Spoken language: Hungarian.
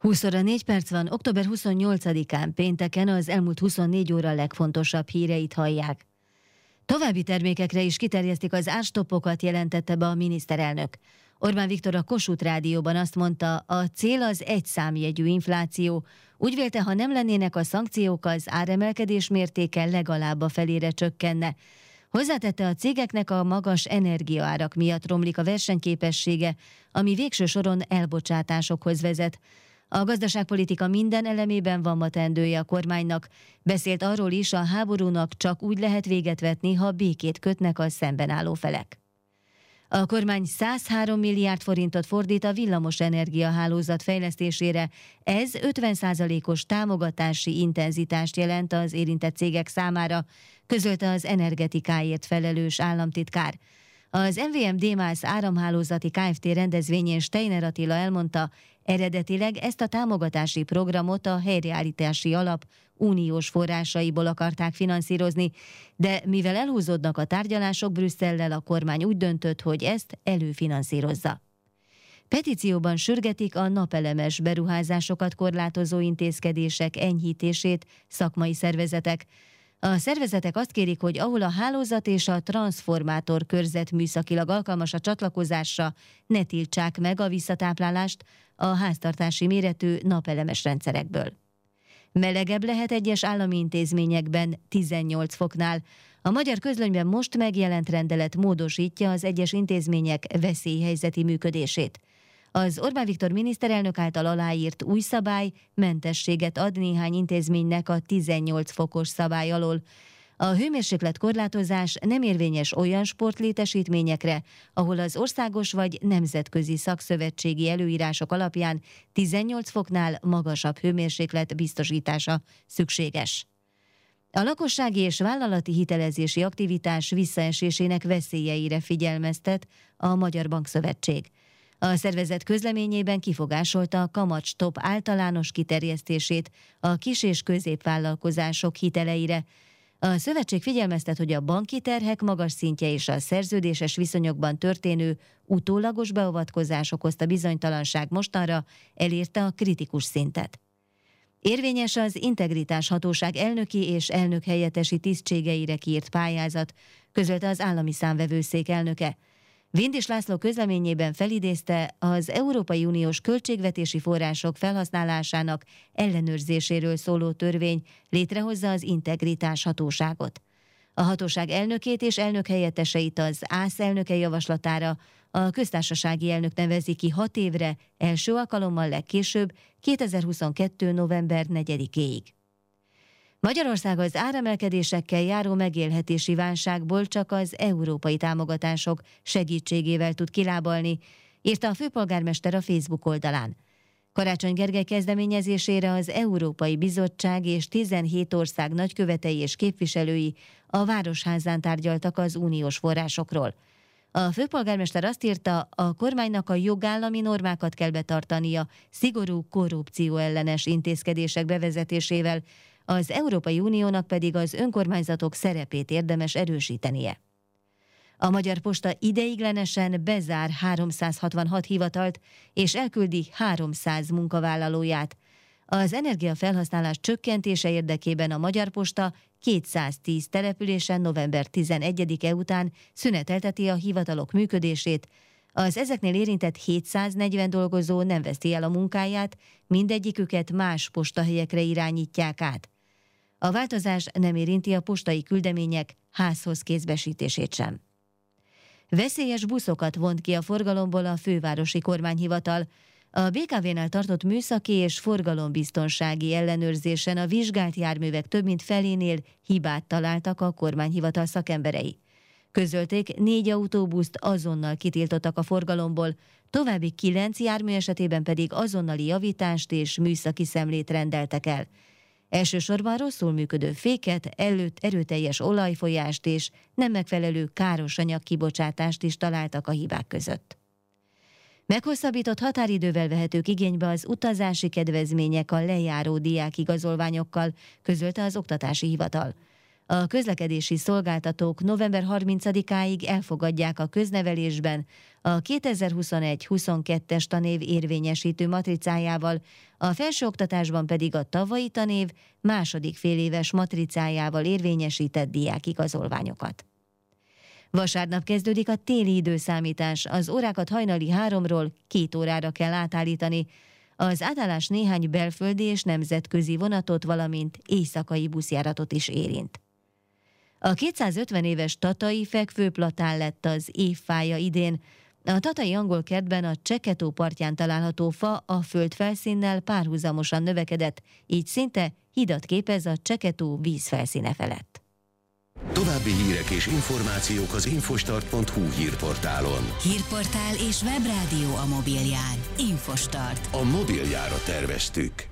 20 óra 4 perc van, október 28-án pénteken az elmúlt 24 óra legfontosabb híreit hallják. További termékekre is kiterjesztik az árstoppokat, jelentette be a miniszterelnök. Orbán Viktor a Kossuth Rádióban azt mondta, a cél az egy számjegyű infláció. Úgy vélte, ha nem lennének a szankciók, az áremelkedés mértéke legalább a felére csökkenne. Hozzátette, a cégeknek a magas energiaárak miatt romlik a versenyképessége, ami végső soron elbocsátásokhoz vezet. A gazdaságpolitika minden elemében van ma teendője a kormánynak. Beszélt arról is, a háborúnak csak úgy lehet véget vetni, ha békét kötnek a szemben álló felek. A kormány 103 milliárd forintot fordít a villamos energiahálózat fejlesztésére. Ez 50%-os támogatási intenzitást jelent az érintett cégek számára, közölte az energetikáért felelős államtitkár. Az MVM Démász áramhálózati Kft. Rendezvényén Steiner Attila elmondta, eredetileg ezt a támogatási programot a helyreállítási alap uniós forrásaiból akarták finanszírozni, de mivel elhúzódnak a tárgyalások Brüsszellel, a kormány úgy döntött, hogy ezt előfinanszírozza. Petícióban sürgetik a napelemes beruházásokat korlátozó intézkedések enyhítését szakmai szervezetek. A szervezetek azt kérik, hogy ahol a hálózat és a transzformátor körzet műszakilag alkalmas a csatlakozásra, ne tiltsák meg a visszatáplálást a háztartási méretű napelemes rendszerekből. Melegebb lehet egyes állami intézményekben 18 foknál. A Magyar Közlönyben most megjelent rendelet módosítja az egyes intézmények veszélyhelyzeti működését. Az Orbán Viktor miniszterelnök által aláírt új szabály mentességet ad néhány intézménynek a 18 fokos szabály alól. A hőmérséklet korlátozás nem érvényes olyan sportlétesítményekre, ahol az országos vagy nemzetközi szakszövetségi előírások alapján 18 foknál magasabb hőmérséklet biztosítása szükséges. A lakossági és vállalati hitelezési aktivitás visszaesésének veszélyeire figyelmeztet a Magyar Bankszövetség. A szervezet közleményében kifogásolta a kamatstop általános kiterjesztését a kis- és középvállalkozások hiteleire. A szövetség figyelmeztet, hogy a banki terhek magas szintje és a szerződéses viszonyokban történő utólagos beavatkozás okozta bizonytalanság mostanra elérte a kritikus szintet. Érvényes az Integritás Hatóság elnöki és elnökhelyettesi tisztségeire kiírt pályázat, közölte az Állami Számvevőszék elnöke. Vindis László közleményében felidézte, az Európai Uniós költségvetési források felhasználásának ellenőrzéséről szóló törvény létrehozza az Integritás Hatóságot. A hatóság elnökét és elnökhelyetteseit az ÁSZ elnöke javaslatára a köztársasági elnök nevezi ki 6 évre, első alkalommal legkésőbb 2022. november 4-éig. Magyarország az áremelkedésekkel járó megélhetési válságból csak az európai támogatások segítségével tud kilábalni, írta a főpolgármester a Facebook oldalán. Karácsony Gergely kezdeményezésére az Európai Bizottság és 17 ország nagykövetei és képviselői a Városházán tárgyaltak az uniós forrásokról. A főpolgármester azt írta, a kormánynak a jogállami normákat kell betartania, szigorú korrupcióellenes intézkedések bevezetésével, az Európai Uniónak pedig az önkormányzatok szerepét érdemes erősítenie. A Magyar Posta ideiglenesen bezár 366 hivatalt és elküldi 300 munkavállalóját. Az energiafelhasználás csökkentése érdekében a Magyar Posta 210 településen november 11-e után szünetelteti a hivatalok működését. Az ezeknél érintett 740 dolgozó nem veszti el a munkáját, mindegyiküket más postahelyekre irányítják át. A változás nem érinti a postai küldemények házhoz kézbesítését sem. Veszélyes buszokat vont ki a forgalomból a fővárosi kormányhivatal. A BKV-nál tartott műszaki és forgalombiztonsági ellenőrzésen a vizsgált járművek több mint felénél hibát találtak a kormányhivatal szakemberei. Közölték, 4 autóbuszt azonnal kitiltottak a forgalomból, további 9 jármű esetében pedig azonnali javítást és műszaki szemlét rendeltek el. Elsősorban rosszul működő féket, erőteljes olajfolyást és nem megfelelő káros anyag kibocsátást is találtak a hibák között. Meghosszabbított határidővel vehetők igénybe az utazási kedvezmények a lejáró diákigazolványokkal, közölte az Oktatási Hivatal. A közlekedési szolgáltatók november 30-áig elfogadják a köznevelésben a 2021-22-es tanév érvényesítő matricájával, a felsőoktatásban pedig a tavalyi tanév második féléves matricájával érvényesített diákigazolványokat. Vasárnap kezdődik a téli időszámítás, az órákat hajnali 3-ról 2 órára kell átállítani. Az átállás néhány belföldi és nemzetközi vonatot, valamint éjszakai buszjáratot is érint. A 250 éves tatai fekvőplatán lett az évfája idén. A tatai angol kertben a Csekke-tó partján található fa a földfelszínnel párhuzamosan növekedett, így szinte hidat képez a Csekke-tó vízfelszíne felett. További hírek és információk az infostart.hu hírportálon. Hírportál és webrádió a mobilján. Infostart. A mobiljára terveztük.